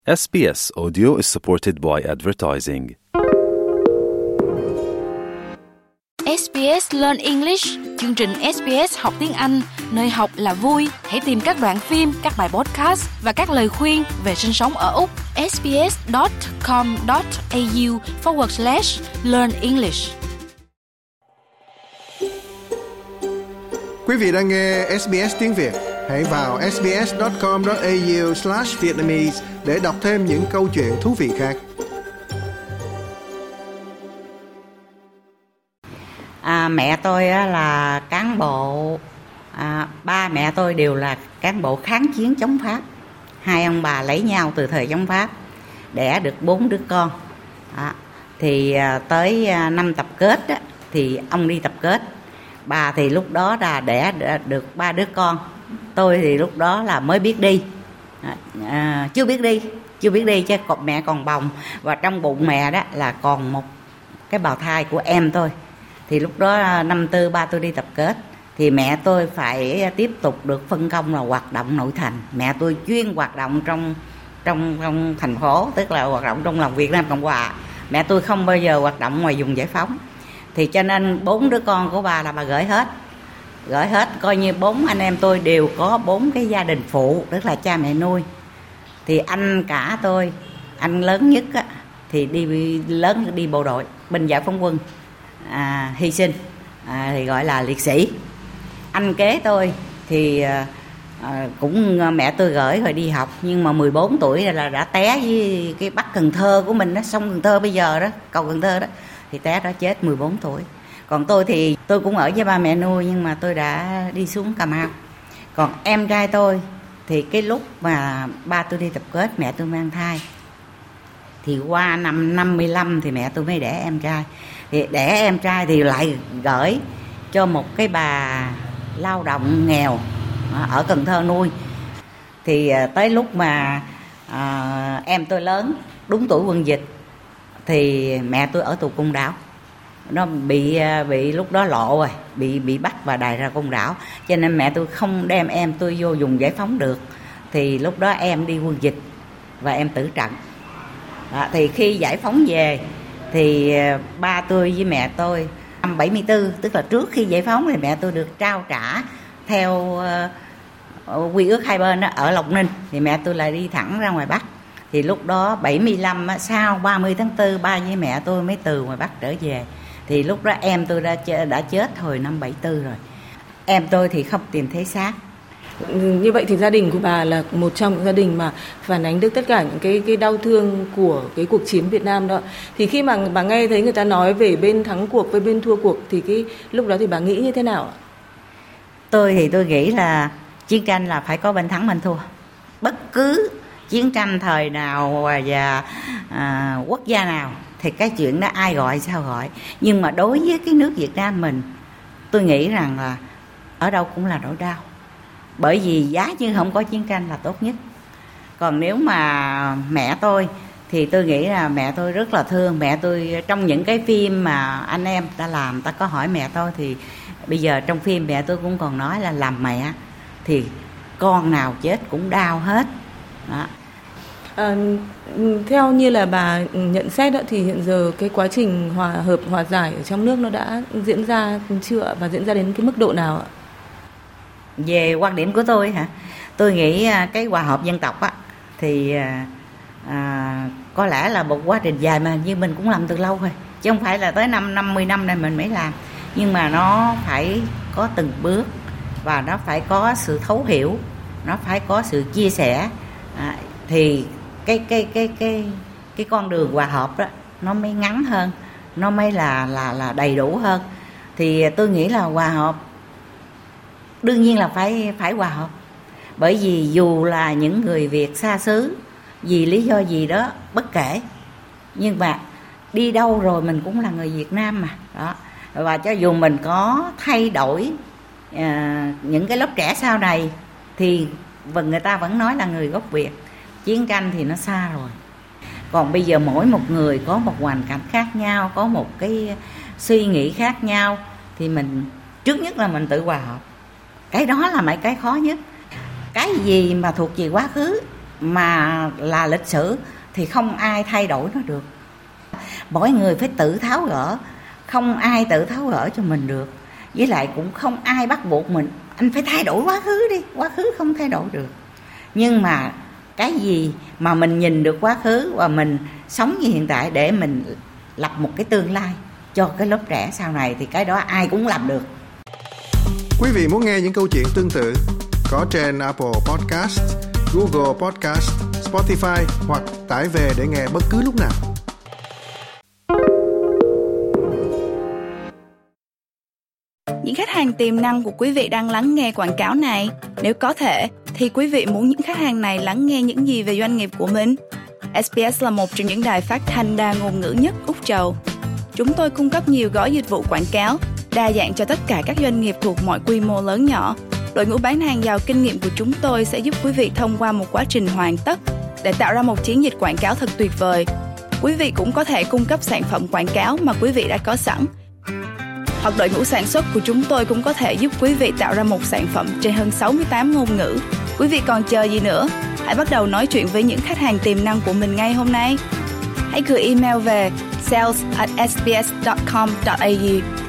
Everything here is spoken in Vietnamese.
SBS Audio is supported by advertising. SBS Learn English, chương trình SBS học tiếng Anh, nơi học là vui. Hãy tìm các đoạn phim, các bài podcast và các lời khuyên về sinh sống ở Úc. sbs.com.au/learn English. Quý vị đang nghe SBS tiếng Việt. Hãy vào sbs.com.au/vietnamese để đọc thêm những câu chuyện thú vị khác. Mẹ tôi là cán bộ, ba mẹ tôi đều là cán bộ kháng chiến chống Pháp. Hai ông bà lấy nhau từ thời chống Pháp, đẻ được 4 đứa con. Thì tới năm tập kết á, thì ông đi tập kết. Bà thì lúc đó là đẻ được 3 đứa con. Tôi thì lúc đó là mới biết đi, chưa biết đi chứ mẹ còn bồng. Và trong bụng mẹ đó là còn một cái bào thai của em tôi. Thì lúc đó năm tư ba tôi đi tập kết, thì mẹ tôi phải tiếp tục được phân công là hoạt động nội thành. Mẹ tôi chuyên hoạt động trong thành phố, tức là hoạt động trong lòng Việt Nam Cộng Hòa. Mẹ tôi không bao giờ hoạt động ngoài vùng giải phóng. Thì cho nên 4 đứa con của bà là bà gửi hết, coi như 4 anh em tôi đều có 4 cái gia đình phụ, tức là cha mẹ nuôi. Thì anh cả tôi, anh lớn nhất á, thì đi bộ đội binh giải phóng quân, hy sinh, thì gọi là liệt sĩ. Anh kế tôi thì cũng mẹ tôi gửi rồi đi học, nhưng mà 14 tuổi là đã té với cái Bắc Cần Thơ của mình đó, sông Cần Thơ bây giờ đó, cầu Cần Thơ đó, thì té đó chết 14 tuổi. Còn tôi thì tôi cũng ở với ba mẹ nuôi, nhưng mà tôi đã đi xuống Cà Mau. Còn em trai tôi thì cái lúc mà ba tôi đi tập kết, mẹ tôi mang thai, thì qua năm 55 thì mẹ tôi mới đẻ em trai. Thì đẻ em trai thì lại gửi cho một cái bà lao động nghèo ở Cần Thơ nuôi. Thì tới lúc mà em tôi lớn, đúng tuổi quân dịch, thì mẹ tôi ở tù Côn Đảo. Nó bị lúc đó lộ rồi, bị bắt và đày ra Côn Đảo, cho nên mẹ tôi không đem em tôi vô vùng giải phóng được. Thì lúc đó em đi quân dịch và em tử trận. Thì khi giải phóng về thì ba tôi với mẹ tôi năm 74, tức là trước khi giải phóng, thì mẹ tôi được trao trả theo quy ước hai bên đó, ở Lộc Ninh. Thì mẹ tôi lại đi thẳng ra ngoài Bắc. Thì lúc đó 75 sau 30 tháng 4 ba với mẹ tôi mới từ ngoài Bắc trở về. Thì lúc đó em tôi đã chết hồi năm 74 rồi. Em tôi thì không tìm thấy xác. Như vậy thì gia đình của bà là một trong những gia đình mà phản ánh được tất cả những cái đau thương của cái cuộc chiến Việt Nam đó. Thì khi mà bà nghe thấy người ta nói về bên thắng cuộc với bên thua cuộc, thì cái lúc đó thì bà nghĩ như thế nào ạ? Tôi thì tôi nghĩ là chiến tranh là phải có bên thắng bên thua. Bất cứ chiến tranh thời nào và quốc gia nào thì cái chuyện đó ai gọi sao gọi. Nhưng mà đối với cái nước Việt Nam mình, tôi nghĩ rằng là ở đâu cũng là nỗi đau. Bởi vì giá như không có chiến tranh là tốt nhất. Còn nếu mà mẹ tôi thì tôi nghĩ là mẹ tôi rất là thương. Mẹ tôi trong những cái phim mà anh em ta làm, ta có hỏi mẹ tôi, thì bây giờ trong phim mẹ tôi cũng còn nói là làm mẹ thì con nào chết cũng đau hết đó. Theo như là bà nhận xét đó, thì hiện giờ cái quá trình hòa giải ở trong nước nó đã diễn ra chưa, và diễn ra đến cái mức độ nào ạ? Về quan điểm của tôi hả, tôi nghĩ cái hòa hợp dân tộc á thì có lẽ là một quá trình dài mà như mình cũng làm từ lâu rồi, chứ không phải là tới 50 năm này mình mới làm. Nhưng mà nó phải có từng bước, và nó phải có sự thấu hiểu, nó phải có sự chia sẻ, thì cái con đường hòa hợp đó nó mới ngắn hơn, nó mới là đầy đủ hơn. Thì tôi nghĩ là hòa hợp đương nhiên là phải hòa hợp. Bởi vì dù là những người Việt xa xứ, vì lý do gì đó bất kể, nhưng mà đi đâu rồi mình cũng là người Việt Nam mà đó. Và cho dù mình có thay đổi những cái lớp trẻ sau này, thì người ta vẫn nói là người gốc Việt. Chiến tranh thì nó xa rồi. Còn bây giờ mỗi một người có một hoàn cảnh khác nhau, có một cái suy nghĩ khác nhau, thì mình trước nhất là mình tự hòa hợp. Cái đó là mấy cái khó nhất. Cái gì mà thuộc về quá khứ mà là lịch sử thì không ai thay đổi nó được. Mỗi người phải tự tháo gỡ, không ai tự tháo gỡ cho mình được. Với lại cũng không ai bắt buộc mình, anh phải thay đổi quá khứ đi, quá khứ không thay đổi được. Nhưng mà cái gì mà mình nhìn được quá khứ và mình sống như hiện tại để mình lập một cái tương lai cho cái lớp trẻ sau này thì cái đó ai cũng làm được. Quý vị muốn nghe những câu chuyện tương tự có trên Apple Podcast, Google Podcast, Spotify hoặc tải về để nghe bất cứ lúc nào. Những khách hàng tiềm năng của quý vị đang lắng nghe quảng cáo này, nếu có thể thì quý vị muốn những khách hàng này lắng nghe những gì về doanh nghiệp của mình? SBS là một trong những đài phát thanh đa ngôn ngữ nhất Úc Châu. Chúng tôi cung cấp nhiều gói dịch vụ quảng cáo đa dạng cho tất cả các doanh nghiệp thuộc mọi quy mô lớn nhỏ. Đội ngũ bán hàng giàu kinh nghiệm của chúng tôi sẽ giúp quý vị thông qua một quá trình hoàn tất để tạo ra một chiến dịch quảng cáo thật tuyệt vời. Quý vị cũng có thể cung cấp sản phẩm quảng cáo mà quý vị đã có sẵn. Hoặc đội ngũ sản xuất của chúng tôi cũng có thể giúp quý vị tạo ra một sản phẩm trên hơn 68 ngôn ngữ. Quý vị còn chờ gì nữa? Hãy bắt đầu nói chuyện với những khách hàng tiềm năng của mình ngay hôm nay. Hãy gửi email về sales@sbs.com.au